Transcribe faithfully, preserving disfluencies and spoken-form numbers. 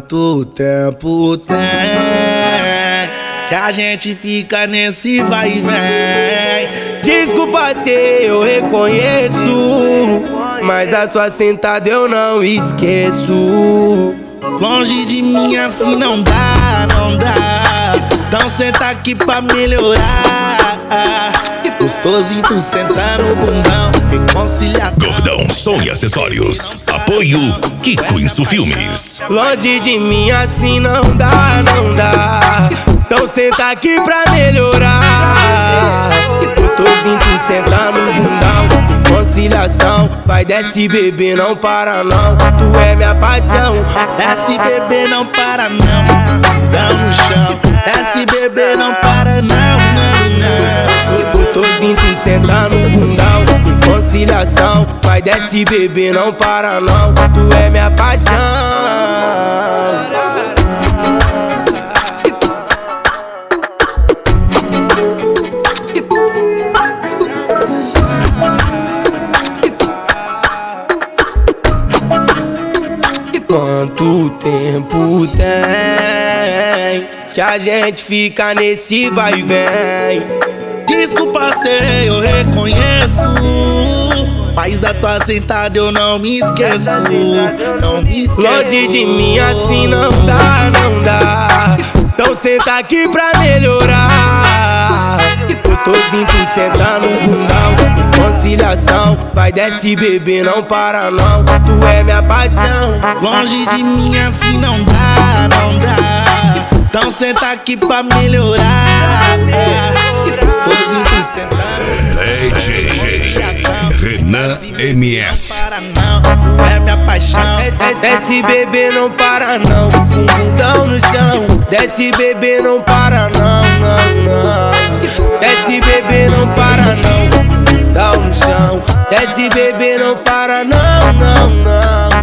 Quanto tempo tem que a gente fica nesse vai e vem? Desculpa se eu reconheço, mas da sua sentada eu não esqueço. Longe de mim assim não dá, não dá. Então senta aqui pra melhorar. Gostosinho tu sentar no bundão, reconciliação. Gordão Som e Acessórios. Apoio Kiko Filmes. Longe de mim assim não dá, não dá. Então senta aqui pra melhorar. Gostosinho tu sentar no bundão, reconciliação. Vai, desce bebê, não para não. Tu é minha paixão. Desce bebê, não para não. Dá no chão. Desce bebê, não para não, não, não. Gostosinho tu sentar no bundão, reconciliação. Vai, desce bebê, não para não. Tu é minha paixão. Quanto tempo tem que a gente fica nesse vai e vem? Desculpa se eu reconheço, mas da tua sentada eu não me esqueço. Não me esqueço. Longe de mim assim não dá, não dá. Então senta aqui pra melhorar. Gostosinho tu sentar no bundão, reconciliação. Vai, desce bebê, não para não. Tu é minha paixão. Longe de mim assim não dá, não dá. Então senta aqui pra melhorar. Gostosinho tu sentar no D J Renan M S. Tu é minha paixão. Desce bebê, não para não. Com o bundão no chão. Desce bebê, não para não, não, não. Desce bebê, não para não. Bundão no chão. Desce bebê, não para não, não, não.